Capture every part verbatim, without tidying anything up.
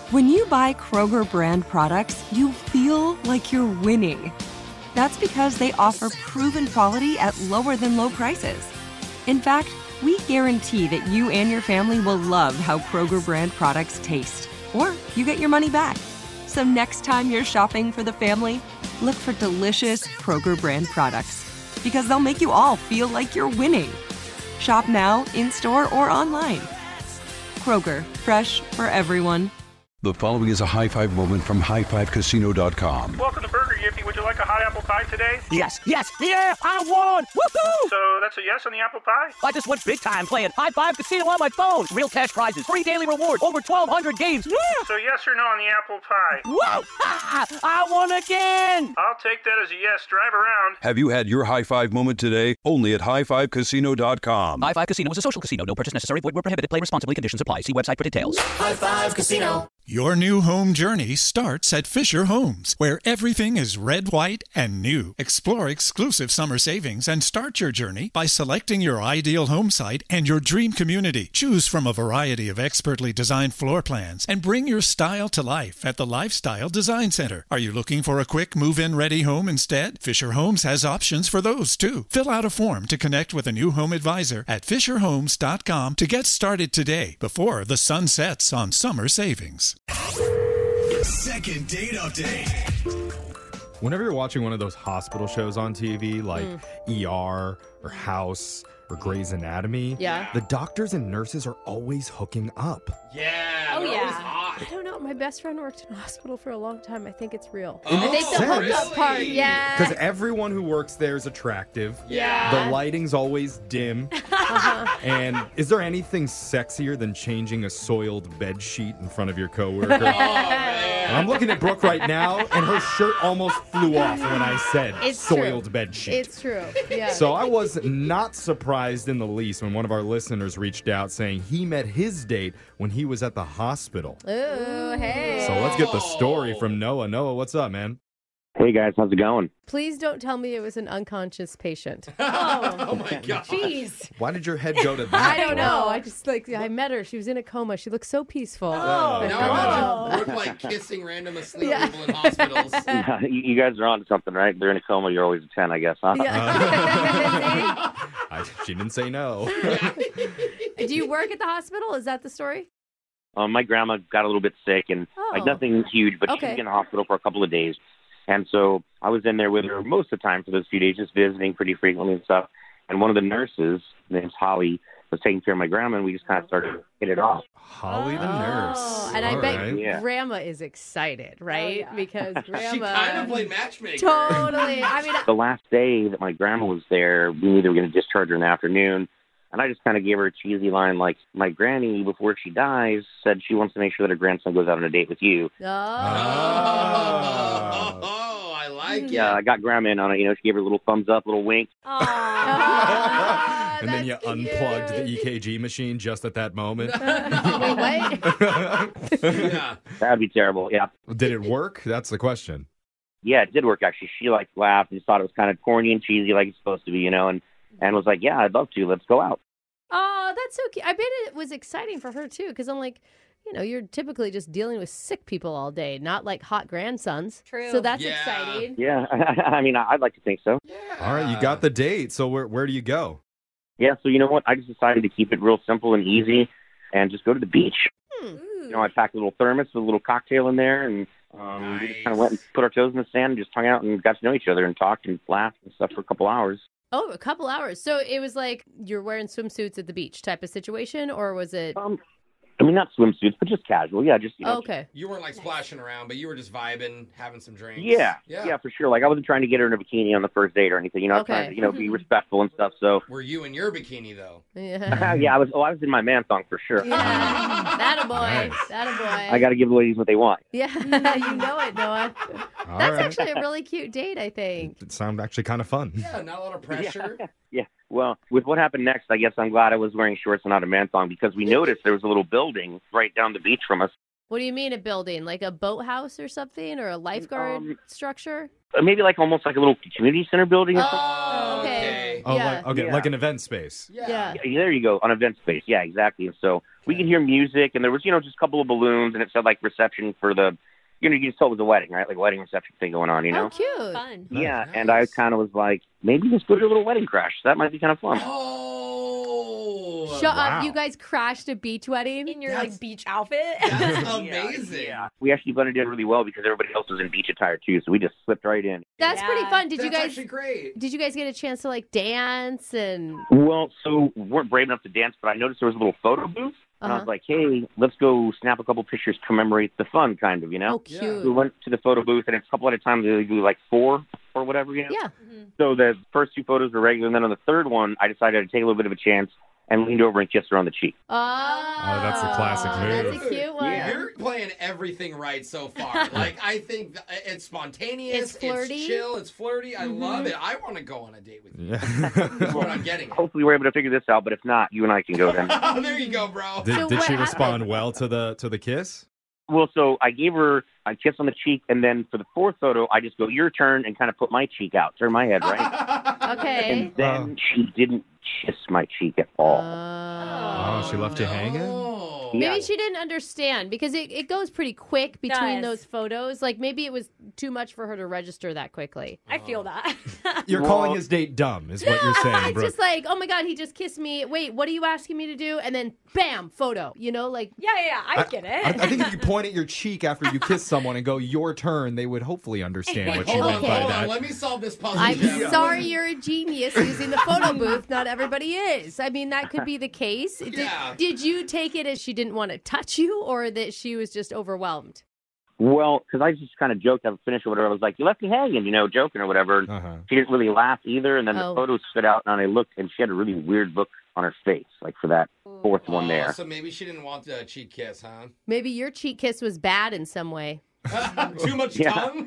When you buy Kroger brand products, you feel like you're winning. That's because they offer proven quality at lower than low prices. In fact, we guarantee that you and your family will love how Kroger brand products taste, or you get your money back. So next time you're shopping for the family, look for delicious Kroger brand products, because they'll make you all feel like you're winning. Shop now, in-store, or online. Kroger, fresh for everyone. The following is a high five moment from high five casino dot com. Welcome to Burger Yippee. Would you like a hot apple pie today? Yes, yes, yeah, I won! Woohoo! So that's a yes on the apple pie? I just went big time playing High Five Casino on my phone. Real cash prizes, free daily rewards, over twelve hundred games. Yeah! So yes or no on the apple pie? Whoa! Ha! I won again! I'll take that as a yes. Drive around. Have you had your high five moment today? Only at high five casino dot com. High Five Casino is a social casino. No purchase necessary. Void where prohibited. Play responsibly. Conditions apply. See website for details. High Five Casino. Your new home journey starts at Fisher Homes, where everything is red, white, and new. Explore exclusive summer savings and start your journey by selecting your ideal home site and your dream community. Choose from a variety of expertly designed floor plans and bring your style to life at the Lifestyle Design Center. Are you looking for a quick move-in ready home instead? Fisher Homes has options for those too. Fill out a form to connect with a new home advisor at fisher homes dot com to get started today before the sun sets on summer savings. Second date update. Whenever you're watching one of those hospital shows on T V, like mm. E R or House or Grey's Anatomy, yeah. the doctors and nurses are always hooking up. Yeah. Oh, yeah. Hot. I don't know. My best friend worked in a hospital for a long time. I think it's real. It I think makes the sense. hookup part, yeah. Because everyone who works there is attractive. Yeah. The lighting's always dim. Uh-huh. And is there anything sexier than changing a soiled bed sheet in front of your coworker? Oh, man. I'm looking at Brooke right now, and her shirt almost flew off when I said it's soiled true. bed sheet. It's true. Yeah. So I was not surprised in the least when one of our listeners reached out saying he met his date when he was at the hospital. Ooh, hey. So let's get the story from Noah. Noah, what's up, man? Hey, guys. How's it going? Please don't tell me it was an unconscious patient. Oh, oh my God. Jeez. Why did your head go to that? I don't know. I just, like, I met her. She was in a coma. She looked so peaceful. Oh, Oh, now God. imagine Brooke, like, kissing random asleep Yeah. people in hospitals. Uh, you, you guys are on to something, right? They're in a coma. You're always a ten, I guess, huh? Yeah. I, she didn't say no. Do you work at the hospital? Is that the story? Um, my grandma got a little bit sick, and Oh. like nothing huge, but Okay. she was in the hospital for a couple of days. And so I was in there with her most of the time for those few days, just visiting pretty frequently and stuff. And one of the nurses, name's Holly, was taking care of my grandma, and we just kind of started hitting it off. Holly the Oh, nurse. and I All bet right. Yeah. Grandma is excited, right? Because grandma. She kind of played matchmaker. Totally. I mean, The last day that my grandma was there, we knew they were going to discharge her in the afternoon. And I just kind of gave her a cheesy line like, my granny, before she dies, said she wants to make sure that her grandson goes out on a date with you. oh. Oh, oh, I like it. Yeah, I got grandma in on it. You know, she gave her a little thumbs up, little wink. Aw, And then you that's unplugged the cute. E K G machine just at that moment. Wait, what? Yeah. That'd be terrible. Yeah. Did it work? That's the question. Yeah, it did work, actually. She, like, laughed and just thought it was kind of corny and cheesy like it's supposed to be, you know, and, and was like, yeah, I'd love to. Let's go out. Oh, that's so cute. I bet it was exciting for her, too, because I'm like, you know, you're typically just dealing with sick people all day, not like hot grandsons. True. So that's Yeah. exciting. Yeah, I mean, I'd like to think so. All right, you got the date. So where where do you go? Yeah, so you know what? I just decided to keep it real simple and easy and just go to the beach. Hmm. You know, I packed a little thermos with a little cocktail in there, and um, we just kind of went and put our toes in the sand and just hung out and got to know each other and talked and laughed and stuff for a couple hours. Oh, a couple hours. So it was like you're wearing swimsuits at the beach type of situation, or was it? Um, I mean, not swimsuits, but just casual. Yeah, just, you know. Oh, okay. You weren't like splashing around, but you were just vibing, having some drinks. Yeah, Yeah. yeah, for sure. Like, I wasn't trying to get her in a bikini on the first date or anything. You know, I was Okay. trying to, you know, be respectful and stuff. So, Were you in your bikini, though? Yeah. yeah, I was. Oh, I was in my man thong for sure. Yeah. That a boy. Nice. That a boy. I got to give the ladies what they want. Yeah, you know it, Noah. All That's right. actually a really cute date, I think. It sounded actually kind of fun. Yeah, not a lot of pressure. Yeah. Yeah. Well, with what happened next, I guess I'm glad I was wearing shorts and not a man thong because we noticed there was a little building right down the beach from us. What do you mean a building? Like a boathouse or something, or a lifeguard Um, structure? Uh, Maybe like almost like a little community center building or something. Oh, okay. Oh, yeah. like, okay, Yeah. like an event space. Yeah. yeah. Yeah, there you go, on event space. Yeah, exactly. And so we could hear music, and there was, you know, just a couple of balloons, and it said like reception for the, you know, you just told it was a wedding, right? Like a wedding reception thing going on, you know? Oh, cute. Fun. Yeah, Nice. and I kind of was like, maybe let's go to a little wedding crash. That might be kind of fun. Oh. Shut Wow. up. You guys crashed a beach wedding? In your That's- like beach outfit. That's amazing. Yeah, we actually blended in really well because everybody else was in beach attire too, so we just slipped right in. That's Yeah. pretty fun. Did That's you guys actually great. Did you guys get a chance to like dance and Well, so we weren't brave enough to dance, but I noticed there was a little photo booth, and I Uh-huh. was like, hey, let's go snap a couple pictures, commemorate the fun, kind of, you know? Oh, cute. We went to the photo booth, and it's a couple at a time. They do like four or whatever, you know? Yeah. So the first two photos were regular, and then on the third one, I decided to take a little bit of a chance and leaned over and kissed her on the cheek. Oh, that's a classic move. That's a cute one. Yeah. You're playing everything right so far. Like, I think th- it's spontaneous, It's flirty. it's chill, it's flirty. I Mm-hmm. love it. I want to go on a date with you. Yeah. That's what I'm getting. Hopefully, we're able to figure this out, but if not, you and I can go then. Oh, there you go, bro. Did, So did what she happened? respond well to the to the kiss? Well, so I gave her a kiss on the cheek, and then for the fourth photo, I just go, your turn, and kind of put my cheek out, turn my head, right? Okay. And then Wow. she didn't kiss my cheek at all. Oh, she left you hanging? No. Maybe Yeah. she didn't understand because it, it goes pretty quick between Does. those photos. Like maybe it was too much for her to register that quickly. I feel that. You're Well- calling his date dumb, is what you're saying, It's Brooke. just like, oh my God, he just kissed me. Wait, what are you asking me to do? And then bam, photo. You know, like yeah, yeah, yeah, I, get it. I, I think if you point at your cheek after you kiss someone and go, your turn, they would hopefully understand what you Hold on, meant by hold on. that. Let me solve this puzzle. I'm Jeff. sorry you're a genius using the photo booth. Not everybody is. I mean, that could be the case. Did, Yeah. did you take it as she didn't want to touch you or that she was just overwhelmed? Well, because I just kind of joked at the finish or whatever. I was like, you left me hanging, you know, joking or whatever. And Uh-huh. she didn't really laugh either. And then Oh. the photos stood out, and I looked, and she had a really weird look on her face, like for that fourth one Oh, there. So maybe she didn't want the cheek kiss, huh? Maybe your cheek kiss was bad in some way. Too much Yeah. tongue?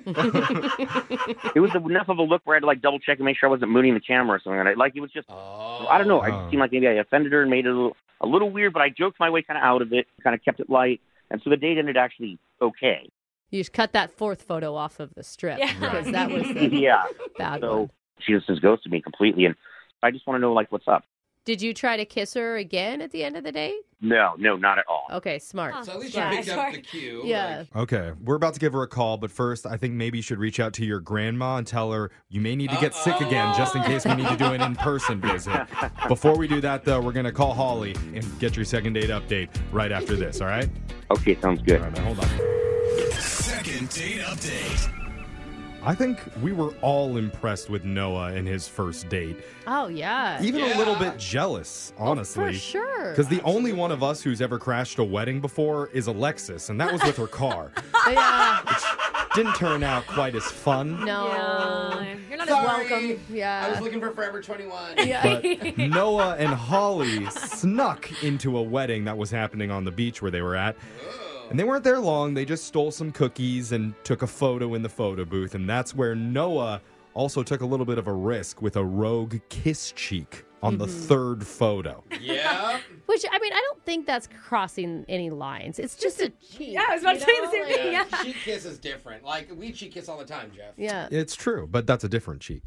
It was enough of a look where I had to like double check and make sure I wasn't mooning the camera or something. And I, like it was just, Oh. I don't know. Oh. I just seemed like maybe I offended her and made it a little, a little weird. But I joked my way kind of out of it, kind of kept it light, and so the date ended actually okay. You just cut that fourth photo off of the strip Yeah. because that was the Yeah. bad So one. she just has ghosted me completely, and I just want to know like what's up. Did you try to kiss her again at the end of the date? No, no, not at all. Okay, smart. Huh. So at least Yeah, you picked up sorry. the cue. Yeah. like- Okay, we're about to give her a call, but first, I think maybe you should reach out to your grandma and tell her you may need to get sick again just in case we need to do an in-person visit. Before we do that, though, we're going to call Holly and get your second date update right after this, all right? Okay, sounds good. All right, man, hold on. Second date update. I think we were all impressed with Noah and his first date. Oh, yeah. Even Yeah. a little bit jealous, honestly. For sure. Because the only one of us who's ever crashed a wedding before is Alexis, and that was with her car. Yeah. Didn't turn out quite as fun. No. Yeah. You're not Sorry. as welcome. I was Yeah. looking for Forever twenty-one. But Noah and Holly snuck into a wedding that was happening on the beach where they were at. And they weren't there long. They just stole some cookies and took a photo in the photo booth. And that's where Noah also took a little bit of a risk with a rogue kiss cheek on the third photo. Yeah. Which, I mean, I don't think that's crossing any lines. It's just a cheek. Yeah, I was about to say the same thing. Yeah. Yeah. Cheek kiss is different. Like, we cheek kiss all the time, Jeff. Yeah. It's true, but that's a different cheek.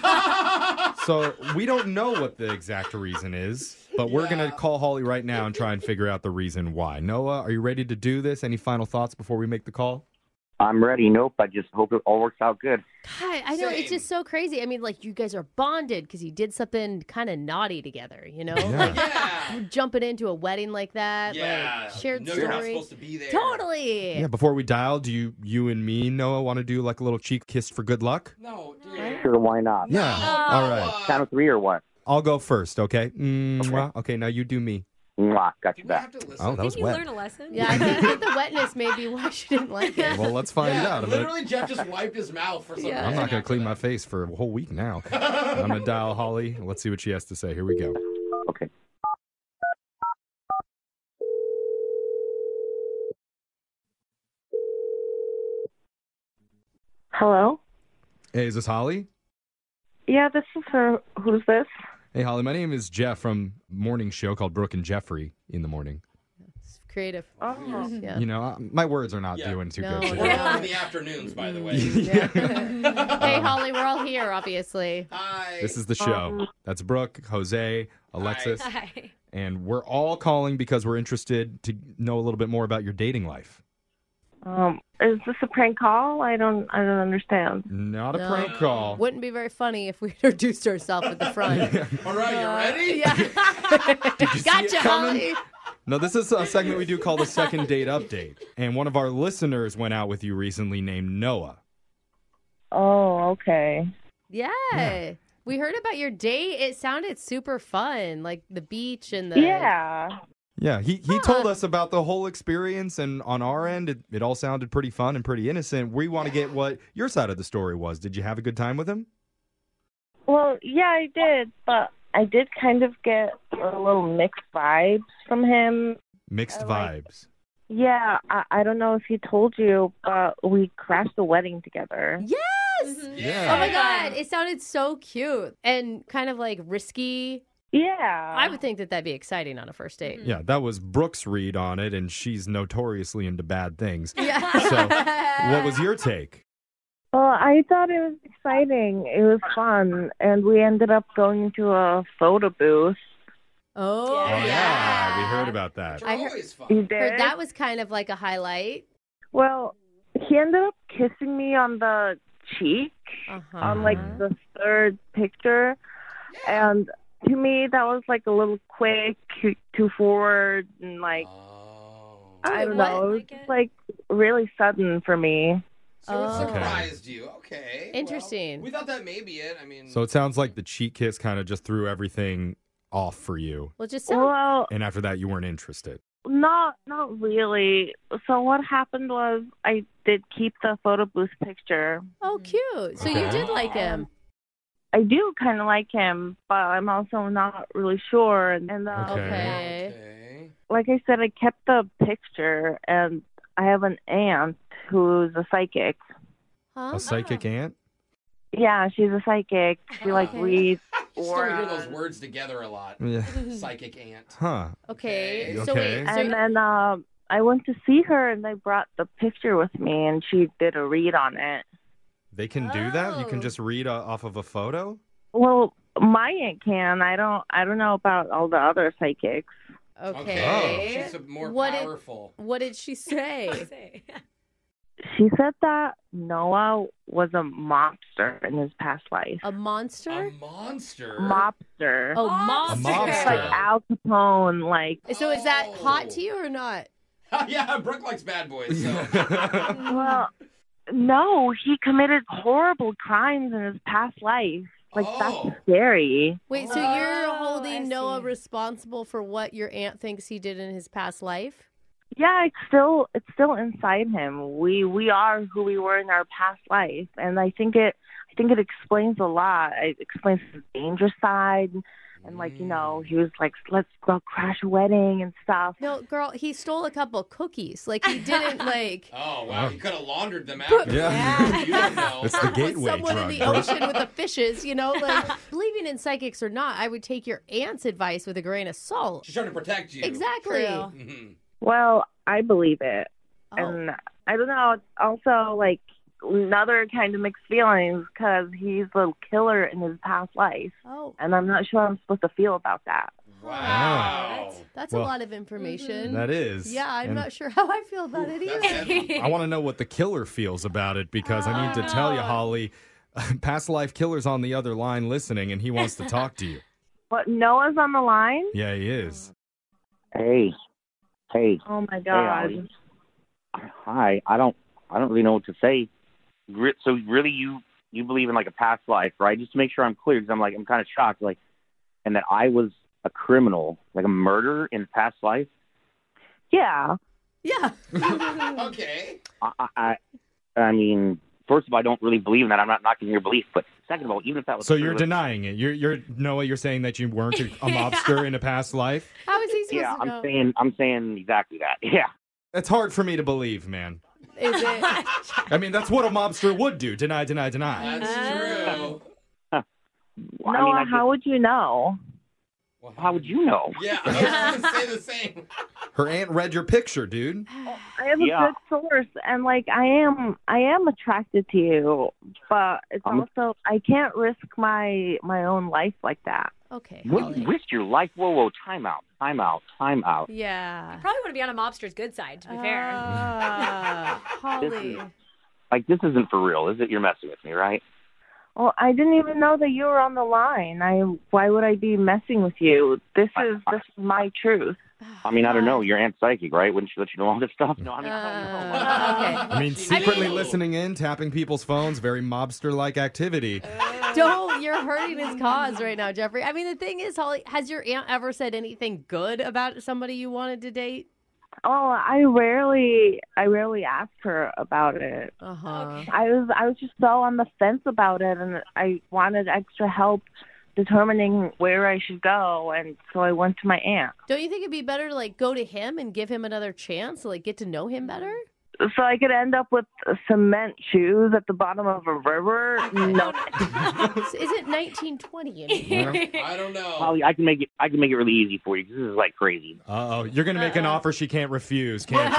So we don't know what the exact reason is, but we're Yeah. going to call Holly right now and try and figure out the reason why. Noah, are you ready to do this? Any final thoughts before we make the call? I'm ready. Nope. I just hope it all works out good. God, I know. It's Same. just so crazy. I mean, like, you guys are bonded because you did something kind of naughty together, you know? Yeah. Like, Yeah. jumping into a wedding like that. Yeah. Like, shared no, story. you're not supposed to be there. Totally. Yeah, before we dial, do you you and me, Noah, want to do like a little cheek kiss for good luck? No, dear. Sure, why not? Yeah. All right. Count of three or what? I'll go first, okay? Mwah. Okay, now you do me. Mwah, got Do you we back. have to listen? Oh, that Did was you wet. learn a lesson? Yeah, I think that the wetness may be why she didn't like it. Well, let's find yeah, out. I'm, gonna, literally, Jeff just wiped his mouth for some Yeah. I'm reason not going to after clean my that. face for a whole week now. I'm going to dial Holly. Let's see what she has to say. Here we go. Okay. Hello? Hey, is this Holly? Yeah, this is her. Who's this? Hey, Holly, my name is Jeff from a morning show called Brooke and Jeffrey in the morning. Creative. Oh. Yeah. You know, uh, my words are not Yeah. doing too No, good. no. We're on in the afternoons, by the way. Hey, Holly, we're all here, obviously. Hi. This is the show. Um, That's Brooke, Jose, Alexis, Hi. and we're all calling because we're interested to know a little bit more about your dating life. Um, is this a prank call? I don't, I don't understand. Not a No. prank call. Wouldn't be very funny if we introduced ourselves at the front. All right, you Uh, ready? Yeah. Did you see Gotcha, it coming? Holly. No, this is a segment we do called the second date update. And one of our listeners went out with you recently named Noah. Oh, okay. Yeah. Yeah. We heard about your date. It sounded super fun, like the beach and the. Yeah. Yeah, he, he told us about the whole experience, and on our end, it, it all sounded pretty fun and pretty innocent. We want to get what your side of the story was. Did you have a good time with him? Well, yeah, I did, but I did kind of get a little mixed vibes from him. Mixed I like- vibes. Yeah, I, I don't know if he told you, but we crashed the wedding together. Yes. Yeah. Oh my God. It sounded so cute and kind of like risky. Yeah. I would think that that'd be exciting on a first date. Yeah, that was Brooke's read on it, and she's notoriously into bad things. Yeah. So, what was your take? Well, I thought it was exciting. It was fun, and we ended up going to a photo booth. Oh, Oh, yeah. yeah, we heard about that. I heard, Always fun. You did? heard that was kind of like a highlight. Well, he ended up kissing me on the cheek Uh-huh. on like the third picture, and to me that was like a little quick, too forward, and like Oh. I don't what? know, it was Like just it? like really sudden for me. So it Oh. surprised you. Okay. well, Interesting. we thought that may be it. I mean, So it sounds like the cheek kiss kind of just threw everything off for you. Well, just sound, Well, And after that, you weren't interested. not not really. So what happened was I did keep the photo booth picture. oh, cute. So you Okay. did like him. I do kind of like him, but I'm also not really sure. And, and uh, Okay. Okay. okay. like I said, I kept the picture, and I have an aunt who's a psychic. Huh? A psychic aunt? Yeah, she's a psychic. She like Okay. reads Just don't hear those or words together a lot. Yeah. Psychic aunt. Huh. Okay. Okay. So wait. So and then um, I went to see her, and I brought the picture with me, and she did a read on it. They can do that? You can Oh. just read uh, off of a photo? Well, my aunt can. I don't. I don't know about all the other psychics. okay. She's a more What did- powerful. What did she say? Say. She said that Noah was a mobster in his past life. A monster? A monster. Mobster. Oh, Monster. monster. mobster. Like Al Capone. Like, So is that Oh. hot to you or not? yeah, Brooke likes bad boys. So. well, no, he committed horrible crimes in his past life. Like, Oh. that's scary. Wait, so Oh, you're I holding Noah see. responsible for what your aunt thinks he did in his past life? Yeah, it's still it's still inside him. We we are who we were in our past life, and I think it I think it explains a lot. It explains his dangerous side, and like you know, he was like, let's go crash a wedding and stuff. No, girl, he stole a couple cookies. Like he didn't like Oh, wow. You could have laundered them Put- after. Yeah. You don't know. It's the with gateway someone drug. in the bro. ocean with the fishes, you know, like believing in psychics or not, I would take your aunt's advice with a grain of salt. She's trying to protect you. Exactly. True. Mhm. Well, I believe it, Oh. and I don't know. It's also like another kind of mixed feelings because he's a killer in his past life, Oh, and I'm not sure I'm supposed to feel about that. Wow. that's Well, a lot of information. That is. Yeah, I'm And not sure how I feel about it That's either. heavy. I want to know what the killer feels about it because I need to tell you, Holly, past life killer's on the other line listening, and he wants to talk to you. What? Noah's on the line? Yeah, he is. Hey, hey, Oh my hey, God. Ollie. Hi. I don't, I don't really know what to say. Re- So really, you you believe in like a past life, right? Just to make sure I'm clear, because I'm like I'm kind of shocked, like, and that I was a criminal, like a murderer in past life. Yeah. Yeah. Okay. I, I, I mean, first of all, I don't really believe in that. I'm not knocking your belief, but second of all, even if that was So true, you're like- denying it. You're, you're Noah. You're saying that you weren't a, a mobster in a past life. How is he supposed yeah, to I'm know? saying, I'm saying exactly that. Yeah. It's hard for me to believe, man. Is it? I mean, that's what a mobster would do: deny, deny, deny. That's true. Well, I Noah, mean, I how would you know? How would you know? Yeah, I was going to say the same. Her aunt read your picture, dude. I have a Yeah. good source, and like I am, I am attracted to you, but it's Um, also I can't risk my my own life like that. Okay, What Holly. risk your life? Whoa, whoa, time out, time out, time out. Yeah. Probably want to be on a mobster's good side, to be fair. Ah, Holly. This is- Like, this isn't for real, is it? You're messing with me, right? Well, I didn't even know that you were on the line. I why would I be messing with you? This is this is my truth. I mean, I don't know. Your aunt's psychic, right? Wouldn't she let you know all this stuff? No, I mean, I don't know. Uh, okay. I mean, secretly mean- listening in, tapping people's phones, very mobster-like activity. Don't. You're hurting his cause right now, Jeffrey. I mean, the thing is, Holly, has your aunt ever said anything good about somebody you wanted to date? Oh, I rarely I rarely ask her about it. Uh-huh. I was I was just so on the fence about it, and I wanted extra help determining where I should go, and so I went to my aunt. Don't you think it'd be better to, like, go to him and give him another chance to, like, get to know him better? So I could end up with cement shoes at the bottom of a river. No, Is it nineteen twenty anymore? I don't know. Holly, I can make it. I can make it really easy for you because this is like crazy. Uh-oh, you're going to make an offer she can't refuse, can't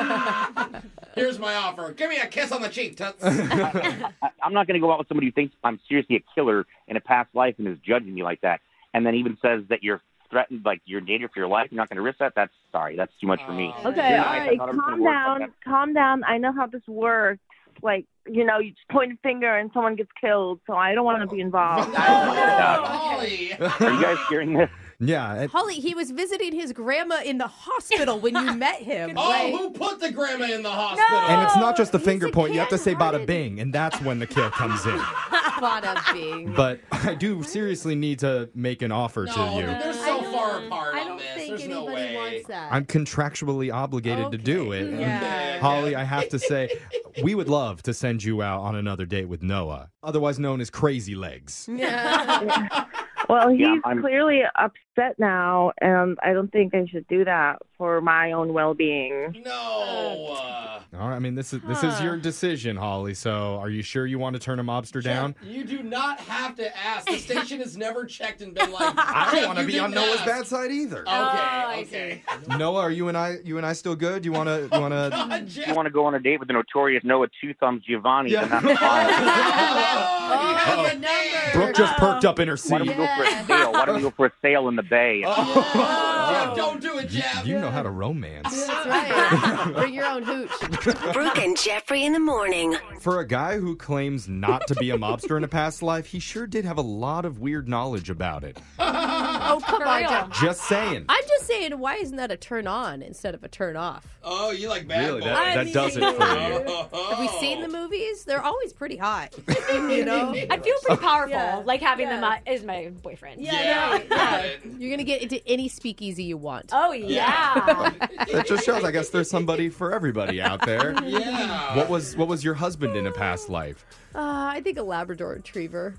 you? Here's my offer. Give me a kiss on the cheek, Toots. I, I'm not going to go out with somebody who thinks I'm seriously a killer in a past life and is judging me like that, and then even says that you're threatened, like you're in danger for your life. You're not going to risk that. That's sorry. That's too much for me. okay, You're all nice. I right, thought it was calm gonna work. down, Okay. calm down. I know how this works. Like, you know, you just point a finger and someone gets killed, so I don't want to be involved. I don't wanna- Holly. Are you guys hearing this? Yeah. It, Holly, he was visiting his grandma in the hospital when you met him. Oh, Like, who put the grandma in the hospital? and it's not just the He's finger a point. You have to say bada kind-hearted- bing, and that's when the kill comes in. bada bing. But I do seriously need to make an offer No, to you. they're I so don't- far apart I on don't this. think There's no anybody way. wants that. I'm contractually obligated to do Okay. it. And Yeah. Holly, I have to say, we would love to send you out on another date with Noah, otherwise known as Crazy Legs. Yeah. Well, he's Yeah, I'm- clearly upset now, and I don't think I should do that for my own well-being. No. Uh, All right, I mean, this is this is your decision, Holly. So, are you sure you want to turn a mobster down? Jeff, you do not have to ask. The station has never checked and been like, I Jeff, don't want to you be on didn't Noah's ask. bad side either. Okay, I okay. Noah, are you and I you and I still good? You want to you want to God, You Jeff. want to go on a date with the notorious Noah Two Thumbs Giovanni? Yeah. Then that's fine. Oh, he has a number. name. Brooke just perked up in her Why don't seat. we go for a sail? Why don't we go for a sail in the bay? Oh, Jeff, don't do it, Jeff. You know how to romance. That's right. Bring your own hooch. Brooke and Jeffrey in the morning. For a guy who claims not to be a mobster in a past life, he sure did have a lot of weird knowledge about it. Oh, come For on, real. Jeff. Just saying. I'm just saying, why isn't that a turn on instead of a turn off? Oh, you like bad Really, boys. that, that does it for you. Oh. Have we seen the movies? They're always pretty hot. You know? I feel pretty powerful, Yeah. like having Yeah. them uh, as my boyfriend. Yeah, right, yeah. right. You're going to get into any speakeasy you want. Oh, yeah. That just shows, I guess, there's somebody for everybody out there. Yeah. What was what was your husband in a past life? Uh, I think a Labrador Retriever.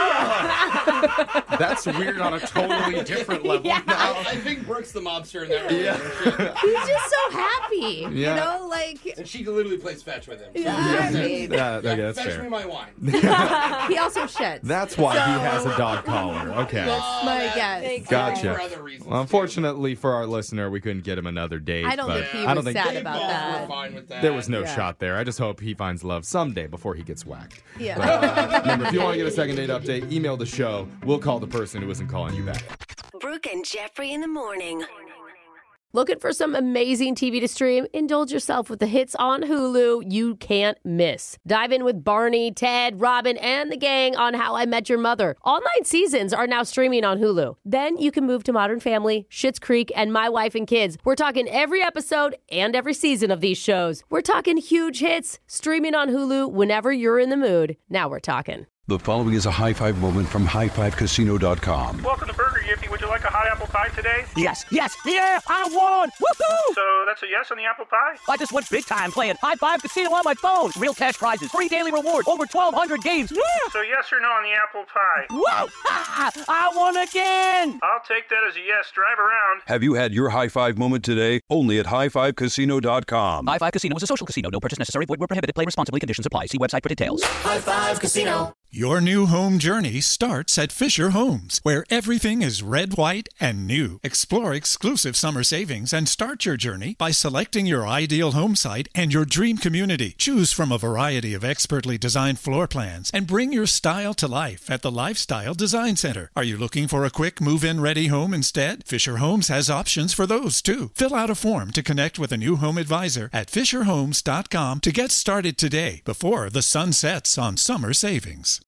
That's weird on a totally different level. I, I think Brooke's the mobster in that relationship. He's just so happy. Yeah. You know, like, And she literally plays fetch with him. Yeah, I mean- Yeah, okay, that's fetch fair. me my wine. he also sheds. That's why he has a dog collar. Okay. That's my that guess. makes Gotcha. For other reasons, Well, unfortunately for our listener, we couldn't get him another date. I don't but think he I was don't think sad They about both that. were fine with that. there was no Yeah. shot there. I just hope he finds love someday before he gets whacked. Yeah. But, uh, remember, if you want to get a second date update, email the show. We'll call the person who isn't calling you back. Brooke and Jeffrey in the morning. Looking for some amazing T V to stream? Indulge yourself with the hits on Hulu you can't miss. Dive in with Barney, Ted, Robin, and the gang on How I Met Your Mother. All nine seasons are now streaming on Hulu. Then you can move to Modern Family, Schitt's Creek, and My Wife and Kids. We're talking every episode and every season of these shows. We're talking huge hits, streaming on Hulu whenever you're in the mood. Now we're talking. The following is a high five moment from high five casino dot com. Welcome to Burger Yippee. Would you like a hot apple pie today? Yes, yes, yeah, I won! Woohoo! So that's a yes on the apple pie? I just went big time playing High Five Casino on my phone. Real cash prizes, free daily rewards, over twelve hundred games. Yeah! So yes or no on the apple pie? Whoa! Ha! I won again! I'll take that as a yes. Drive around. Have you had your high five moment today? Only at high five casino dot com. High Five Casino is a social casino. No purchase necessary. Void where prohibited. Play responsibly. Conditions apply. See website for details. High Five Casino. Your new home journey starts at Fisher Homes, where everything is red, white, and new. Explore exclusive summer savings and start your journey by selecting your ideal home site and your dream community. Choose from a variety of expertly designed floor plans and bring your style to life at the Lifestyle Design Center. Are you looking for a quick move-in ready home instead? Fisher Homes has options for those too. Fill out a form to connect with a new home advisor at fisher homes dot com to get started today before the sun sets on summer savings.